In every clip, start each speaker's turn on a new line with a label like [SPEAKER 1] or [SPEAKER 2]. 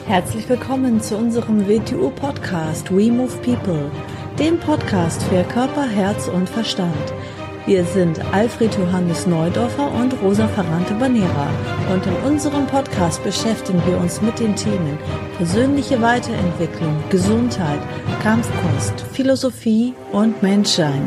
[SPEAKER 1] Herzlich willkommen zu unserem WTU-Podcast We Move People, dem Podcast für Körper, Herz und Verstand. Wir sind Alfred Johannes Neudorfer und Rosa Ferrante-Banera und in unserem Podcast beschäftigen wir uns mit den Themen persönliche Weiterentwicklung, Gesundheit, Kampfkunst, Philosophie und Menschsein.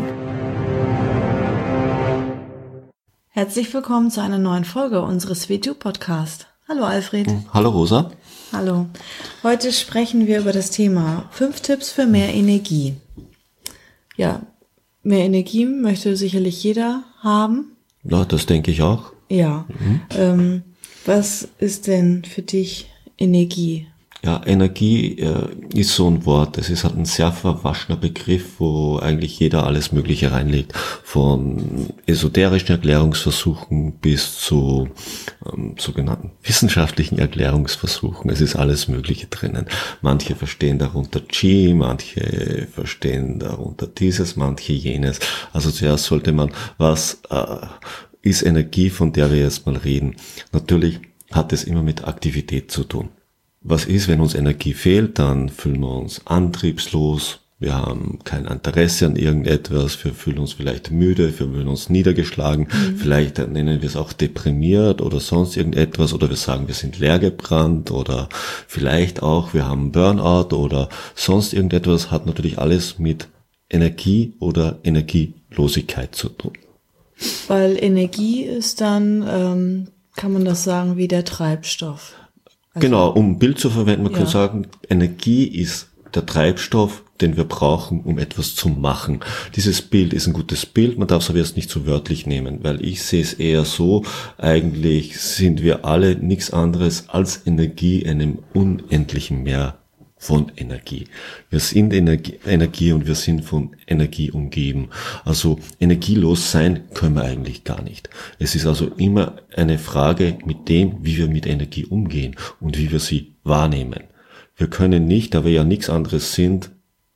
[SPEAKER 1] Herzlich willkommen zu einer neuen Folge unseres WTU-Podcasts. Hallo Alfred.
[SPEAKER 2] Hallo Rosa.
[SPEAKER 1] Hallo. Heute sprechen wir über das Thema 5 Tipps für mehr Energie. Ja, mehr Energie möchte sicherlich jeder haben.
[SPEAKER 2] Ja, das denke ich auch.
[SPEAKER 1] Ja. Was ist denn für dich Energie?
[SPEAKER 2] Ja, Energie ist so ein Wort. Es ist halt ein sehr verwaschener Begriff, wo eigentlich jeder alles Mögliche reinlegt. Von esoterischen Erklärungsversuchen bis zu sogenannten wissenschaftlichen Erklärungsversuchen. Es ist alles Mögliche drinnen. Manche verstehen darunter Qi, manche verstehen darunter dieses, manche jenes. Also zuerst sollte man, was ist Energie, von der wir jetzt mal reden? Natürlich hat es immer mit Aktivität zu tun. Was ist, wenn uns Energie fehlt? Dann fühlen wir uns antriebslos, wir haben kein Interesse an irgendetwas, wir fühlen uns vielleicht müde, wir fühlen uns niedergeschlagen, vielleicht nennen wir es auch deprimiert oder sonst irgendetwas, oder wir sagen, wir sind leergebrannt, oder vielleicht auch, wir haben Burnout oder sonst irgendetwas. Hat natürlich alles mit Energie oder Energielosigkeit zu tun.
[SPEAKER 1] Weil Energie ist dann, kann man das sagen, wie der Treibstoff. Also,
[SPEAKER 2] genau, um ein Bild zu verwenden, man kann sagen, Energie ist der Treibstoff, den wir brauchen, um etwas zu machen. Dieses Bild ist ein gutes Bild, man darf es aber jetzt nicht so wörtlich nehmen, weil ich sehe es eher so, eigentlich sind wir alle nichts anderes als Energie, einem unendlichen Meer von Energie. Wir sind Energie und wir sind von Energie umgeben. Also energielos sein können wir eigentlich gar nicht. Es ist also immer eine Frage mit dem, wie wir mit Energie umgehen und wie wir sie wahrnehmen. Wir können nicht, da wir ja nichts anderes sind,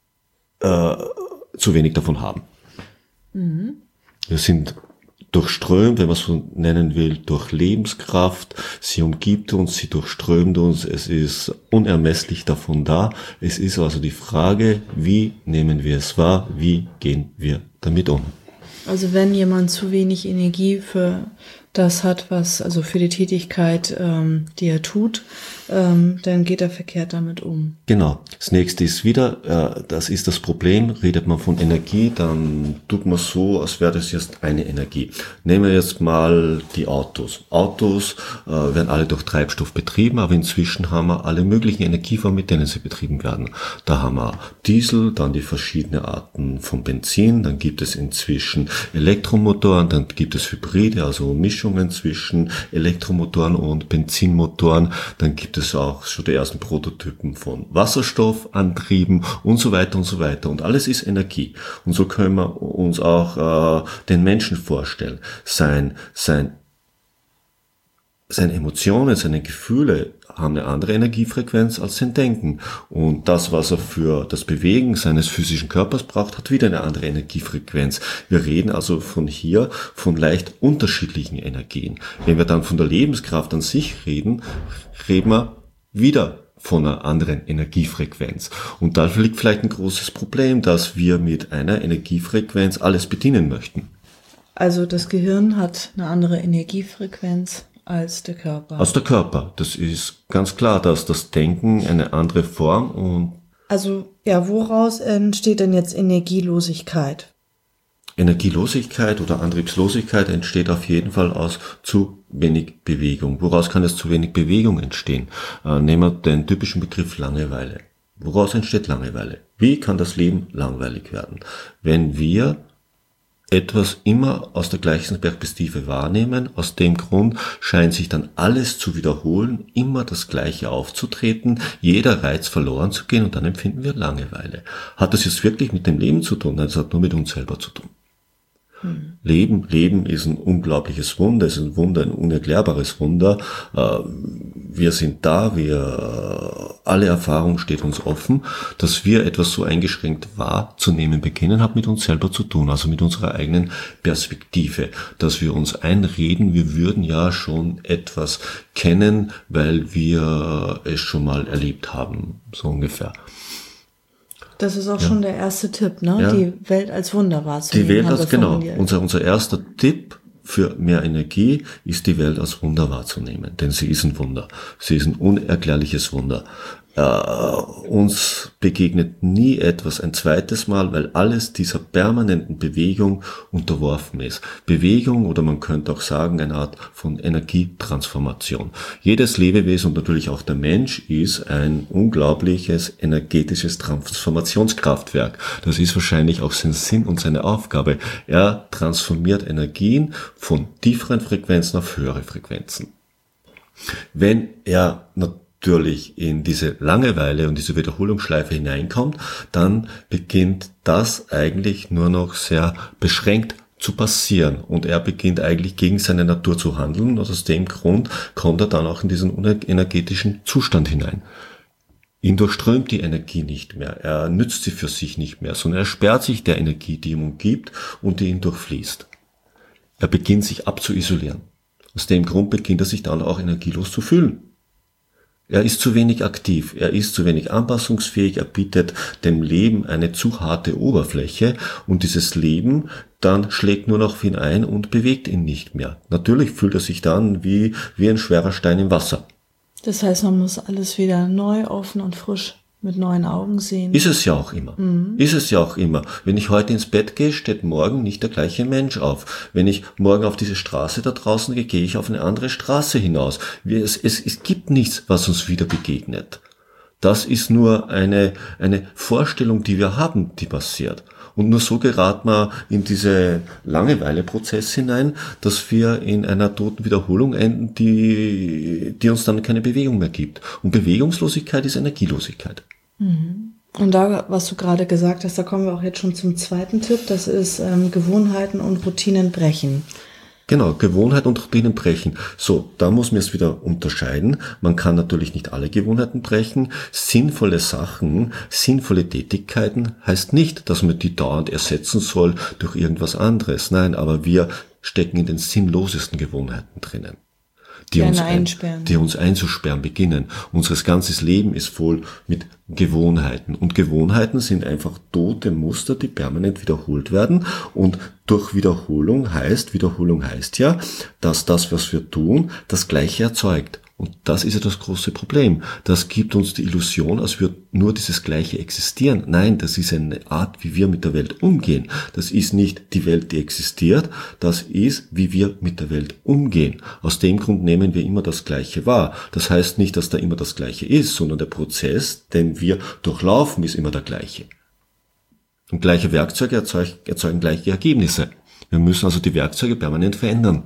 [SPEAKER 2] zu wenig davon haben. Wir sind durchströmt, wenn man es so nennen will, durch Lebenskraft. Sie umgibt uns, sie durchströmt uns, es ist unermesslich davon da. Es ist also die Frage, wie nehmen wir es wahr, wie gehen wir damit um?
[SPEAKER 1] Also wenn jemand zu wenig Energie für das hat, also für die Tätigkeit, die er tut, dann geht er verkehrt damit um.
[SPEAKER 2] Genau. Das nächste ist wieder, das ist das Problem, redet man von Energie, dann tut man so, als wäre das jetzt eine Energie. Nehmen wir jetzt mal die Autos. Autos werden alle durch Treibstoff betrieben, aber inzwischen haben wir alle möglichen Energieformen, mit denen sie betrieben werden. Da haben wir Diesel, dann die verschiedenen Arten von Benzin, dann gibt es inzwischen Elektromotoren, dann gibt es Hybride, also Mischungen zwischen Elektromotoren und Benzinmotoren, dann gibt es auch schon die ersten Prototypen von Wasserstoffantrieben und so weiter und so weiter. Und alles ist Energie. Und so können wir uns auch den Menschen vorstellen. Seine Emotionen, seine Gefühle haben eine andere Energiefrequenz als sein Denken. Und das, was er für das Bewegen seines physischen Körpers braucht, hat wieder eine andere Energiefrequenz. Wir reden also von leicht unterschiedlichen Energien. Wenn wir dann von der Lebenskraft an sich reden, reden wir wieder von einer anderen Energiefrequenz. Und da liegt vielleicht ein großes Problem, dass wir mit einer Energiefrequenz alles bedienen möchten.
[SPEAKER 1] Also das Gehirn hat eine andere Energiefrequenz als der Körper.
[SPEAKER 2] Als der Körper. Das ist ganz klar, dass das Denken eine andere Form und...
[SPEAKER 1] Also, ja, woraus entsteht denn jetzt Energielosigkeit?
[SPEAKER 2] Energielosigkeit oder Antriebslosigkeit entsteht auf jeden Fall aus zu wenig Bewegung. Woraus kann es zu wenig Bewegung entstehen? Nehmen wir den typischen Begriff Langeweile. Woraus entsteht Langeweile? Wie kann das Leben langweilig werden? Wenn wir etwas immer aus der gleichen Perspektive wahrnehmen, aus dem Grund scheint sich dann alles zu wiederholen, immer das Gleiche aufzutreten, jeder Reiz verloren zu gehen und dann empfinden wir Langeweile. Hat das jetzt wirklich mit dem Leben zu tun? Nein, das hat nur mit uns selber zu tun. Leben ist ein unglaubliches Wunder, es ist ein Wunder, ein unerklärbares Wunder. wir sind da, alle Erfahrung steht uns offen, dass wir etwas so eingeschränkt wahrzunehmen beginnen, hat mit uns selber zu tun, also mit unserer eigenen Perspektive, dass wir uns einreden, wir würden ja schon etwas kennen, weil wir es schon mal erlebt haben, so ungefähr.
[SPEAKER 1] Das ist auch schon der erste Tipp, ne? Ja. Die Welt als Wunder wahrzunehmen.
[SPEAKER 2] Die Welt als, genau. Unser erster Tipp für mehr Energie ist, die Welt als Wunder wahrzunehmen. Denn sie ist ein Wunder. Sie ist ein unerklärliches Wunder. Uns begegnet nie etwas ein zweites Mal, weil alles dieser permanenten Bewegung unterworfen ist. Bewegung, oder man könnte auch sagen, eine Art von Energietransformation. Jedes Lebewesen und natürlich auch der Mensch ist ein unglaubliches energetisches Transformationskraftwerk. Das ist wahrscheinlich auch sein Sinn und seine Aufgabe. Er transformiert Energien von tieferen Frequenzen auf höhere Frequenzen. Wenn er natürlich in diese Langeweile und diese Wiederholungsschleife hineinkommt, dann beginnt das eigentlich nur noch sehr beschränkt zu passieren und er beginnt eigentlich gegen seine Natur zu handeln und aus dem Grund kommt er dann auch in diesen energetischen Zustand hinein. Ihn durchströmt die Energie nicht mehr, er nützt sie für sich nicht mehr, sondern er sperrt sich der Energie, die ihm umgibt und die ihn durchfließt. Er beginnt sich abzuisolieren. Aus dem Grund beginnt er sich dann auch energielos zu fühlen. Er ist zu wenig aktiv, er ist zu wenig anpassungsfähig, er bietet dem Leben eine zu harte Oberfläche und dieses Leben dann schlägt nur noch auf ihn ein und bewegt ihn nicht mehr. Natürlich fühlt er sich dann wie ein schwerer Stein im Wasser.
[SPEAKER 1] Das heißt, man muss alles wieder neu, offen und frisch mit neuen Augen sehen.
[SPEAKER 2] Ist es ja auch immer. Ist es ja auch immer. Wenn ich heute ins Bett gehe, steht morgen nicht der gleiche Mensch auf. Wenn ich morgen auf diese Straße da draußen gehe, gehe ich auf eine andere Straße hinaus. Es gibt nichts, was uns wieder begegnet. Das ist nur eine Vorstellung, die wir haben, die passiert. Und nur so geraten wir in diese Langeweile-Prozess hinein, dass wir in einer toten Wiederholung enden, die uns dann keine Bewegung mehr gibt. Und Bewegungslosigkeit ist Energielosigkeit.
[SPEAKER 1] Und da, was du gerade gesagt hast, da kommen wir auch jetzt schon zum zweiten Tipp, das ist Gewohnheiten und Routinen brechen.
[SPEAKER 2] Genau, Gewohnheit und Routinen brechen. So, da muss man es wieder unterscheiden. Man kann natürlich nicht alle Gewohnheiten brechen. Sinnvolle Sachen, sinnvolle Tätigkeiten heißt nicht, dass man die dauernd ersetzen soll durch irgendwas anderes. Nein, aber wir stecken in den sinnlosesten Gewohnheiten drinnen, die uns einzusperren beginnen. Unser ganzes Leben ist voll mit Gewohnheiten. Und Gewohnheiten sind einfach tote Muster, die permanent wiederholt werden. Und durch Wiederholung heißt ja, dass das, was wir tun, das Gleiche erzeugt. Und das ist ja das große Problem. Das gibt uns die Illusion, als würde nur dieses Gleiche existieren. Nein, das ist eine Art, wie wir mit der Welt umgehen. Das ist nicht die Welt, die existiert. Das ist, wie wir mit der Welt umgehen. Aus dem Grund nehmen wir immer das Gleiche wahr. Das heißt nicht, dass da immer das Gleiche ist, sondern der Prozess, den wir durchlaufen, ist immer der gleiche. Und gleiche Werkzeuge erzeugen gleiche Ergebnisse. Wir müssen also die Werkzeuge permanent verändern.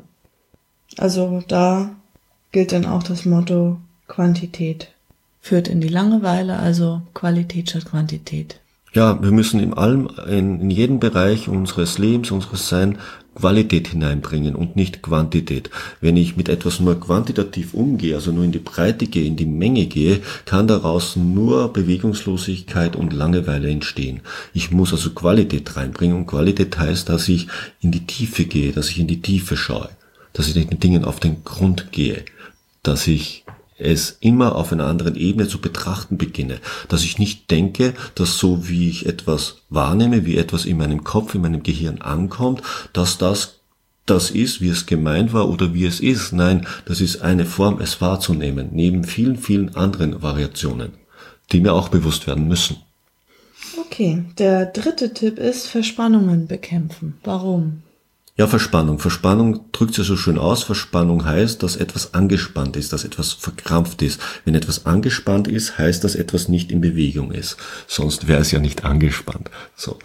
[SPEAKER 1] Also da gilt dann auch das Motto, Quantität führt in die Langeweile, also Qualität statt Quantität.
[SPEAKER 2] Ja, wir müssen in jedem Bereich unseres Lebens, unseres Seins, Qualität hineinbringen und nicht Quantität. Wenn ich mit etwas nur quantitativ umgehe, also nur in die Breite gehe, in die Menge gehe, kann daraus nur Bewegungslosigkeit und Langeweile entstehen. Ich muss also Qualität reinbringen und Qualität heißt, dass ich in die Tiefe gehe, dass ich in die Tiefe schaue, dass ich den Dingen auf den Grund gehe, dass ich es immer auf einer anderen Ebene zu betrachten beginne, dass ich nicht denke, dass so wie ich etwas wahrnehme, wie etwas in meinem Kopf, in meinem Gehirn ankommt, dass das ist, wie es gemeint war oder wie es ist. Nein, das ist eine Form, es wahrzunehmen, neben vielen, vielen anderen Variationen, die mir auch bewusst werden müssen.
[SPEAKER 1] Okay, der dritte Tipp ist Verspannungen bekämpfen. Warum?
[SPEAKER 2] Ja, Verspannung. Verspannung drückt sich so schön aus. Verspannung heißt, dass etwas angespannt ist, dass etwas verkrampft ist. Wenn etwas angespannt ist, heißt, dass etwas nicht in Bewegung ist. Sonst wäre es ja nicht angespannt. So.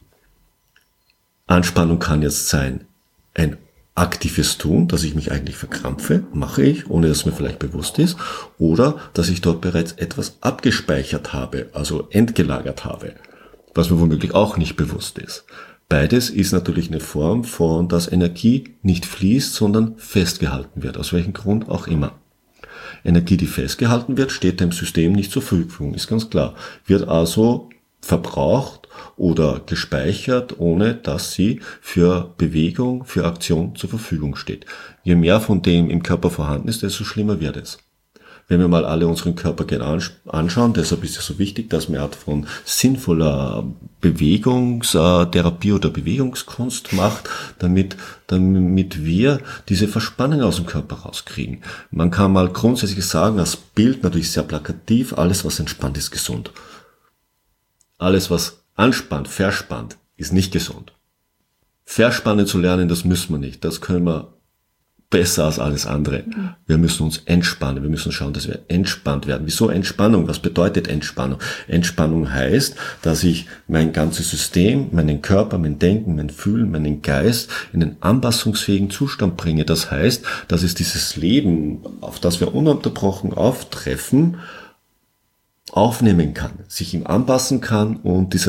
[SPEAKER 2] Anspannung kann jetzt sein, ein aktives Tun, dass ich mich eigentlich verkrampfe, mache ich, ohne dass mir vielleicht bewusst ist, oder dass ich dort bereits etwas abgespeichert habe, also entgelagert habe, was mir womöglich auch nicht bewusst ist. Beides ist natürlich eine Form von, dass Energie nicht fließt, sondern festgehalten wird, aus welchem Grund auch immer. Energie, die festgehalten wird, steht dem System nicht zur Verfügung, ist ganz klar. Wird also verbraucht oder gespeichert, ohne dass sie für Bewegung, für Aktion zur Verfügung steht. Je mehr von dem im Körper vorhanden ist, desto schlimmer wird es. Wenn wir mal alle unseren Körper genau anschauen, deshalb ist es so wichtig, dass man eine Art von sinnvoller Bewegungstherapie oder Bewegungskunst macht, damit wir diese Verspannung aus dem Körper rauskriegen. Man kann mal grundsätzlich sagen, das Bild natürlich sehr plakativ, alles was entspannt ist gesund. Alles was anspannt, verspannt, ist nicht gesund. Verspannen zu lernen, das müssen wir nicht, das können wir besser als alles andere. Wir müssen uns entspannen. Wir müssen schauen, dass wir entspannt werden. Wieso Entspannung? Was bedeutet Entspannung? Entspannung heißt, dass ich mein ganzes System, meinen Körper, mein Denken, mein Fühlen, meinen Geist in einen anpassungsfähigen Zustand bringe. Das heißt, dass es dieses Leben, auf das wir ununterbrochen auftreffen, aufnehmen kann, sich ihm anpassen kann und von dieser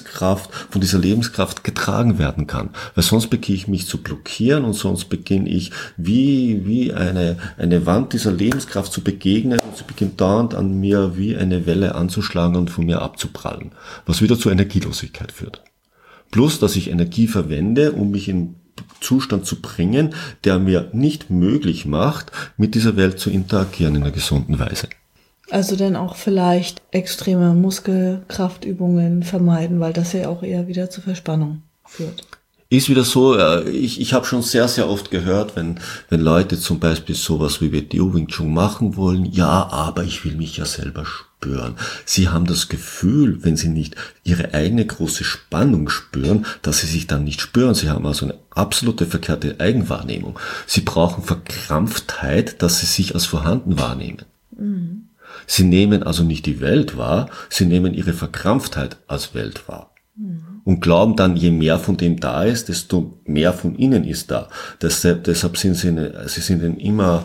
[SPEAKER 2] Lebenskraft getragen werden kann. Weil sonst beginne ich mich zu blockieren und sonst beginne ich wie eine Wand dieser Lebenskraft zu begegnen und sie beginnt dauernd an mir wie eine Welle anzuschlagen und von mir abzuprallen, was wieder zur Energielosigkeit führt. Plus, dass ich Energie verwende, um mich in Zustand zu bringen, der mir nicht möglich macht, mit dieser Welt zu interagieren in einer gesunden Weise.
[SPEAKER 1] Also dann auch vielleicht extreme Muskelkraftübungen vermeiden, weil das ja auch eher wieder zur Verspannung führt.
[SPEAKER 2] Ist wieder so, ich habe schon sehr, sehr oft gehört, wenn Leute zum Beispiel sowas wie WTO Wing Chun machen wollen, ja, aber ich will mich ja selber spüren. Sie haben das Gefühl, wenn sie nicht ihre eigene große Spannung spüren, dass sie sich dann nicht spüren. Sie haben also eine absolute verkehrte Eigenwahrnehmung. Sie brauchen Verkrampftheit, dass sie sich als vorhanden wahrnehmen. Mhm. Sie nehmen also nicht die Welt wahr, sie nehmen ihre Verkrampftheit als Welt wahr. Und glauben dann, je mehr von dem da ist, desto mehr von ihnen ist da. Deshalb sind sie in immer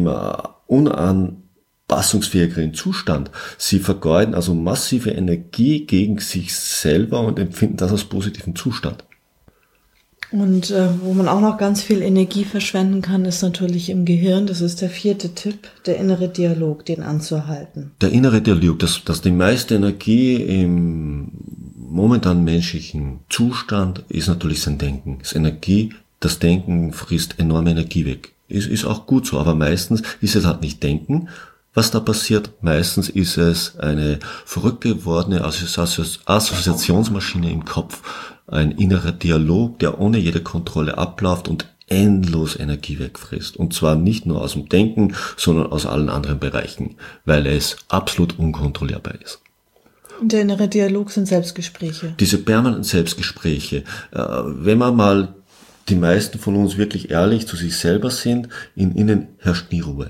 [SPEAKER 2] unanpassungsfähigeren Zustand. Sie vergeuden also massive Energie gegen sich selber und empfinden das als positiven Zustand.
[SPEAKER 1] Und wo man auch noch ganz viel Energie verschwenden kann, ist natürlich im Gehirn. Das ist der 4. Tipp, der innere Dialog, den anzuhalten.
[SPEAKER 2] Der innere Dialog, dass die meiste Energie im momentanen menschlichen Zustand ist natürlich sein Denken. Das Denken frisst enorme Energie weg. Ist auch gut so, aber meistens ist es halt nicht Denken, was da passiert. Meistens ist es eine verrückt gewordene Assoziationsmaschine im Kopf. Ein innerer Dialog, der ohne jede Kontrolle abläuft und endlos Energie wegfrisst. Und zwar nicht nur aus dem Denken, sondern aus allen anderen Bereichen, weil es absolut unkontrollierbar ist.
[SPEAKER 1] Und der innere Dialog sind Selbstgespräche.
[SPEAKER 2] Diese permanenten Selbstgespräche. Wenn man mal die meisten von uns wirklich ehrlich zu sich selber sind, in ihnen herrscht nie Ruhe.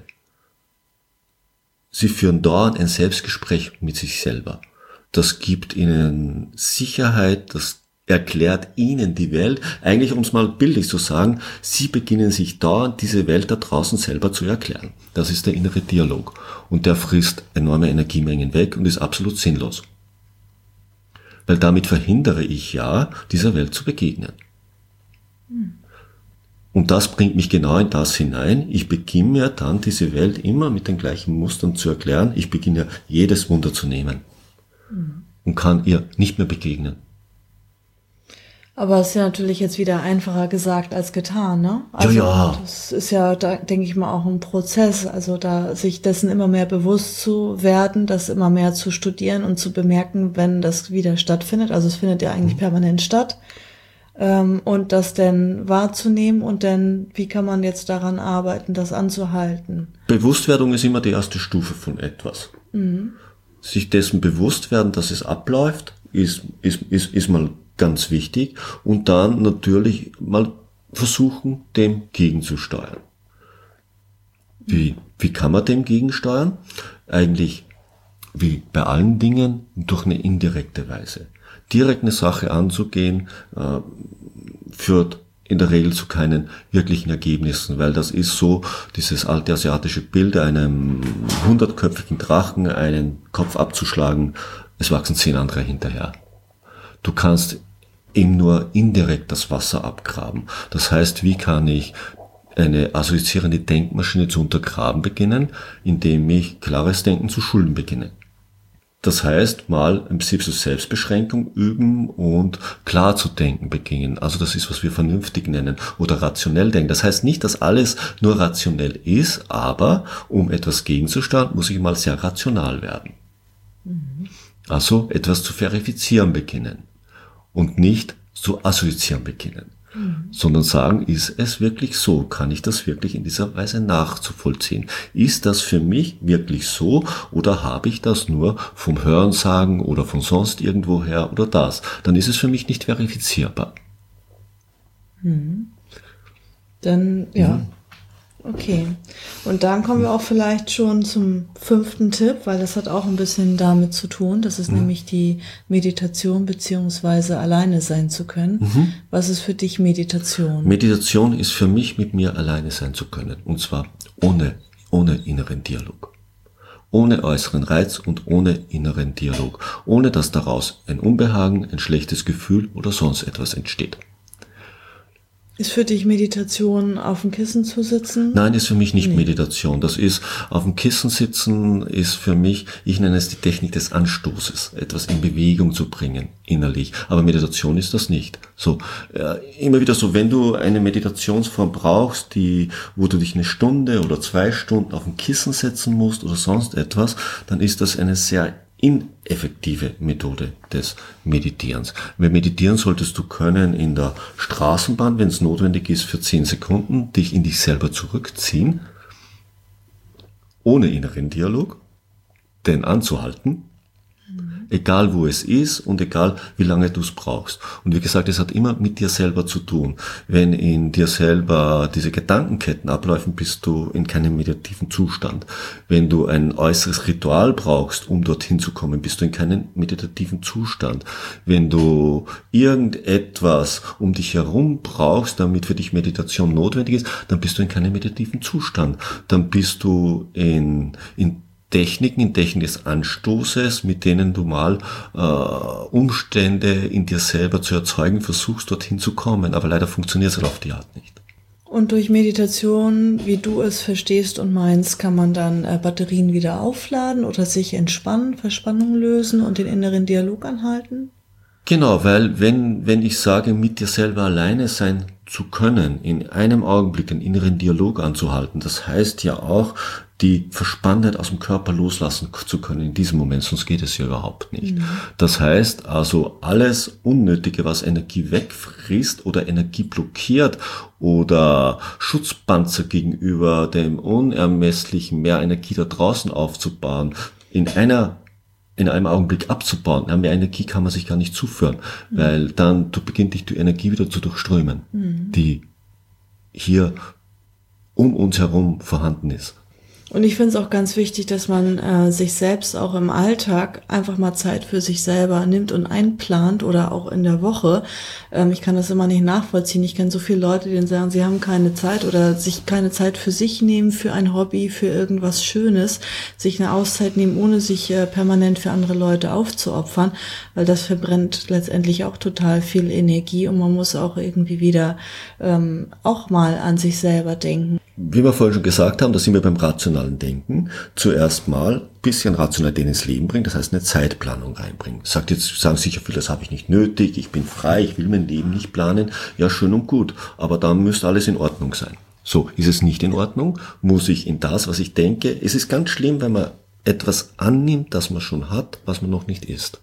[SPEAKER 2] Sie führen dauernd ein Selbstgespräch mit sich selber. Das gibt ihnen Sicherheit, das erklärt ihnen die Welt. Eigentlich, um es mal bildlich zu sagen, sie beginnen sich dauernd diese Welt da draußen selber zu erklären. Das ist der innere Dialog. Und der frisst enorme Energiemengen weg und ist absolut sinnlos. Weil damit verhindere ich ja, dieser Welt zu begegnen. Und das bringt mich genau in das hinein. Ich beginne mir dann diese Welt immer mit den gleichen Mustern zu erklären. Ich beginne jedes Wunder zu nehmen. Und kann ihr nicht mehr begegnen.
[SPEAKER 1] Aber es ist ja natürlich jetzt wieder einfacher gesagt als getan, ne? Also
[SPEAKER 2] ja.
[SPEAKER 1] Das ist ja, da denke ich mal, auch ein Prozess. Also da sich dessen immer mehr bewusst zu werden, das immer mehr zu studieren und zu bemerken, wenn das wieder stattfindet. Also es findet ja eigentlich permanent statt. Und das dann wahrzunehmen und dann, wie kann man jetzt daran arbeiten, das anzuhalten?
[SPEAKER 2] Bewusstwerdung ist immer die erste Stufe von etwas. Sich dessen bewusst werden, dass es abläuft, ist mal ganz wichtig und dann natürlich mal versuchen, dem gegenzusteuern. Wie kann man dem gegensteuern? Eigentlich wie bei allen Dingen durch eine indirekte Weise. Direkt eine Sache anzugehen, führt in der Regel zu keinen wirklichen Ergebnissen, weil das ist so dieses alte asiatische Bild, einem 100-köpfigen Drachen einen Kopf abzuschlagen, es wachsen 10 andere hinterher. Du kannst ihm nur indirekt das Wasser abgraben. Das heißt, wie kann ich eine assoziierende Denkmaschine zu untergraben beginnen, indem ich klares Denken zu schulen beginne. Das heißt, mal im Prinzip so Selbstbeschränkung üben und klar zu denken beginnen. Also das ist, was wir vernünftig nennen oder rationell denken. Das heißt nicht, dass alles nur rationell ist, aber um etwas gegenzusteuern, muss ich mal sehr rational werden. Also etwas zu verifizieren beginnen und nicht zu assoziieren beginnen. Sondern sagen, ist es wirklich so? Kann ich das wirklich in dieser Weise nachzuvollziehen? Ist das für mich wirklich so oder habe ich das nur vom Hörensagen oder von sonst irgendwoher oder das? Dann ist es für mich nicht verifizierbar.
[SPEAKER 1] Dann, ja. Okay. Und dann kommen wir auch vielleicht schon zum 5. Tipp, weil das hat auch ein bisschen damit zu tun. Das ist nämlich die Meditation beziehungsweise alleine sein zu können. Was ist für dich Meditation?
[SPEAKER 2] Meditation ist für mich, mit mir alleine sein zu können. Und zwar ohne inneren Dialog. Ohne äußeren Reiz und ohne inneren Dialog. Ohne dass daraus ein Unbehagen, ein schlechtes Gefühl oder sonst etwas entsteht.
[SPEAKER 1] Ist für dich Meditation, auf dem Kissen zu sitzen?
[SPEAKER 2] Nein, ist für mich nicht Meditation. Das ist, auf dem Kissen sitzen ist für mich, ich nenne es die Technik des Anstoßes, etwas in Bewegung zu bringen, innerlich. Aber Meditation ist das nicht. So, immer wieder so, wenn du eine Meditationsform brauchst, wo du dich 1 Stunde oder 2 Stunden auf dem Kissen setzen musst oder sonst etwas, dann ist das eine sehr ineffektive Methode des Meditierens. Weil meditieren solltest du können in der Straßenbahn, wenn es notwendig ist, für 10 Sekunden, dich in dich selber zurückziehen, ohne inneren Dialog, den anzuhalten, egal wo es ist und egal wie lange du es brauchst. Und wie gesagt, es hat immer mit dir selber zu tun. Wenn in dir selber diese Gedankenketten abläufen, bist du in keinem meditativen Zustand. Wenn du ein äußeres Ritual brauchst, um dorthin zu kommen, bist du in keinem meditativen Zustand. Wenn du irgendetwas um dich herum brauchst, damit für dich Meditation notwendig ist, dann bist du in keinem meditativen Zustand. Dann bist du in Techniken des Anstoßes, mit denen du mal Umstände in dir selber zu erzeugen versuchst, dorthin zu kommen. Aber leider funktioniert es halt auf die Art nicht.
[SPEAKER 1] Und durch Meditation, wie du es verstehst und meinst, kann man dann Batterien wieder aufladen oder sich entspannen, Verspannung lösen und den inneren Dialog anhalten?
[SPEAKER 2] Genau, weil wenn ich sage, mit dir selber alleine sein zu können, in einem Augenblick einen inneren Dialog anzuhalten, das heißt ja auch, die Verspanntheit aus dem Körper loslassen zu können in diesem Moment, sonst geht es ja überhaupt nicht. Das heißt also, alles Unnötige, was Energie wegfrisst oder Energie blockiert oder Schutzpanzer gegenüber dem unermesslichen mehr Energie da draußen aufzubauen, in einem Augenblick abzubauen. Mehr Energie kann man sich gar nicht zuführen, weil dann beginnt dich die Energie wieder zu durchströmen, die hier um uns herum vorhanden ist.
[SPEAKER 1] Und ich finde es auch ganz wichtig, dass man sich selbst auch im Alltag einfach mal Zeit für sich selber nimmt und einplant oder auch in der Woche. Ich kann das immer nicht nachvollziehen. Ich kenne so viele Leute, die dann sagen, sie haben keine Zeit oder sich keine Zeit für sich nehmen, für ein Hobby, für irgendwas Schönes, sich eine Auszeit nehmen, ohne sich permanent für andere Leute aufzuopfern, weil das verbrennt letztendlich auch total viel Energie und man muss auch irgendwie wieder auch mal an sich selber denken.
[SPEAKER 2] Wie wir vorhin schon gesagt haben, da sind wir beim rationalen Denken. Zuerst mal ein bisschen Rationalität ins Leben bringen, das heißt eine Zeitplanung reinbringen. Sagen sicher viele, das habe ich nicht nötig, ich bin frei, ich will mein Leben nicht planen. Ja, schön und gut, aber dann müsste alles in Ordnung sein. So, ist es nicht in Ordnung, muss ich in das, was ich denke. Es ist ganz schlimm, wenn man etwas annimmt, das man schon hat, was man noch nicht ist.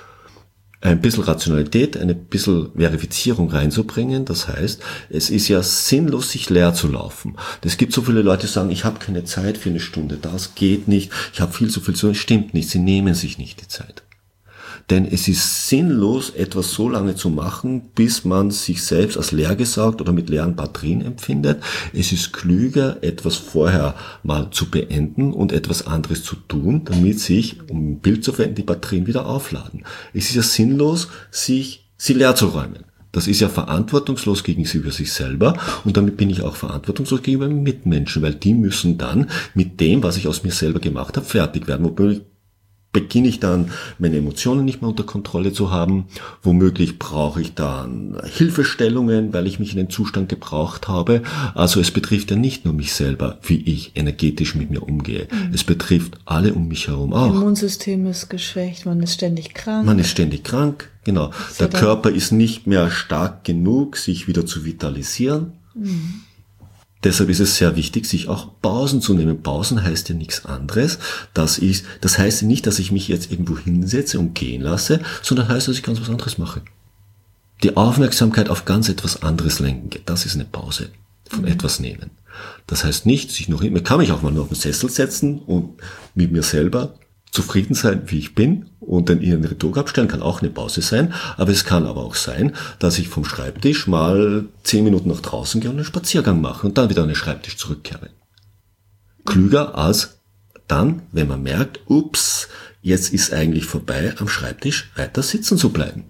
[SPEAKER 2] Ein bisschen Rationalität, eine bisschen Verifizierung reinzubringen. Das heißt, es ist ja sinnlos, sich leer zu laufen. Es gibt so viele Leute, die sagen, ich habe keine Zeit für 1 Stunde, das geht nicht, ich habe viel zu viel zu tun. Stimmt nicht, sie nehmen sich nicht die Zeit. Denn es ist sinnlos, etwas so lange zu machen, bis man sich selbst als leergesaugt oder mit leeren Batterien empfindet. Es ist klüger, etwas vorher mal zu beenden und etwas anderes zu tun, damit sich, um ein Bild zu verwenden, die Batterien wieder aufladen. Es ist ja sinnlos, sie leer zu räumen. Das ist ja verantwortungslos gegenüber sich selber und damit bin ich auch verantwortungslos gegenüber meinen Mitmenschen, weil die müssen dann mit dem, was ich aus mir selber gemacht habe, fertig werden. Wobei beginne ich dann, meine Emotionen nicht mehr unter Kontrolle zu haben. Womöglich brauche ich dann Hilfestellungen, weil ich mich in den Zustand gebracht habe. Also es betrifft ja nicht nur mich selber, wie ich energetisch mit mir umgehe. Es betrifft alle um mich herum auch.
[SPEAKER 1] Immunsystem ist geschwächt, man ist ständig krank.
[SPEAKER 2] Man ist ständig krank, genau. Der Körper ist nicht mehr stark genug, sich wieder zu vitalisieren. Deshalb ist es sehr wichtig, sich auch Pausen zu nehmen. Pausen heißt ja nichts anderes. Das heißt nicht, dass ich mich jetzt irgendwo hinsetze und gehen lasse, sondern heißt, dass ich ganz was anderes mache. Die Aufmerksamkeit auf ganz etwas anderes lenken. Das ist eine Pause von etwas nehmen. Das heißt nicht, man kann mich auch mal nur auf den Sessel setzen und mit mir selber zufrieden sein, wie ich bin und den inneren Druck abstellen, kann auch eine Pause sein. Aber es kann aber auch sein, dass ich vom Schreibtisch mal 10 Minuten nach draußen gehe und einen Spaziergang mache und dann wieder an den Schreibtisch zurückkehre. Klüger als dann, wenn man merkt, ups, jetzt ist eigentlich vorbei, am Schreibtisch weiter sitzen zu bleiben.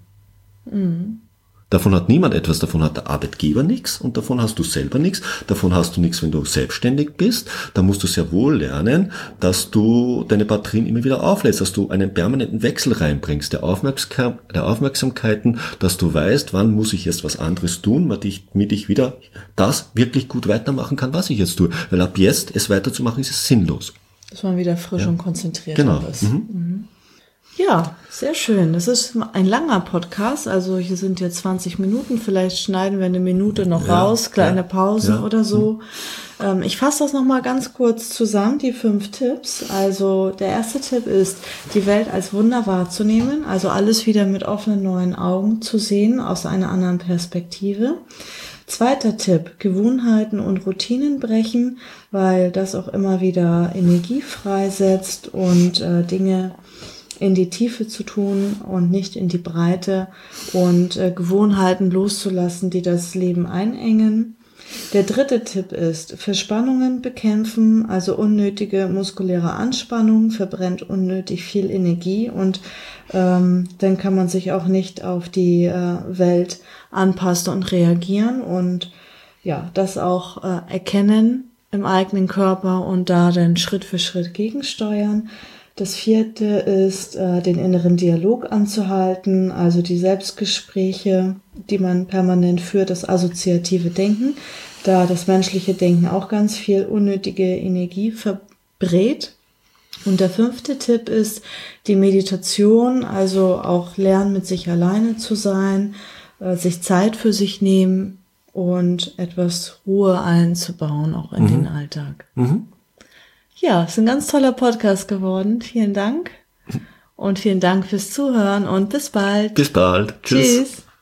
[SPEAKER 2] Davon hat niemand etwas, davon hat der Arbeitgeber nichts und davon hast du selber nichts, davon hast du nichts, wenn du selbstständig bist. Da musst du sehr wohl lernen, dass du deine Batterien immer wieder auflädst, dass du einen permanenten Wechsel reinbringst, der Aufmerksamkeiten, dass du weißt, wann muss ich jetzt was anderes tun, damit ich wieder das wirklich gut weitermachen kann, was ich jetzt tue. Weil ab jetzt es weiterzumachen, ist es sinnlos.
[SPEAKER 1] Dass man wieder frisch und konzentriert ist. Ja, sehr schön. Das ist ein langer Podcast, also hier sind jetzt 20 Minuten, vielleicht schneiden wir eine Minute noch raus, kleine Pause oder so. Ich fasse das nochmal ganz kurz zusammen, die 5 Tipps. Also der erste Tipp ist, die Welt als Wunder wahrzunehmen, also alles wieder mit offenen neuen Augen zu sehen, aus einer anderen Perspektive. Zweiter Tipp, Gewohnheiten und Routinen brechen, weil das auch immer wieder Energie freisetzt und Dinge in die Tiefe zu tun und nicht in die Breite und Gewohnheiten loszulassen, die das Leben einengen. Der dritte Tipp ist, Verspannungen bekämpfen, also unnötige muskuläre Anspannung verbrennt unnötig viel Energie und dann kann man sich auch nicht auf die Welt anpassen und reagieren und ja, das auch erkennen im eigenen Körper und da dann Schritt für Schritt gegensteuern. Das vierte ist, den inneren Dialog anzuhalten, also die Selbstgespräche, die man permanent führt, das assoziative Denken, da das menschliche Denken auch ganz viel unnötige Energie verbrät. Und der 5. Tipp ist die Meditation, also auch lernen, mit sich alleine zu sein, sich Zeit für sich nehmen und etwas Ruhe einzubauen, auch in den Alltag. Ja, ist ein ganz toller Podcast geworden. Vielen Dank. Und vielen Dank fürs Zuhören und bis bald.
[SPEAKER 2] Bis bald. Tschüss.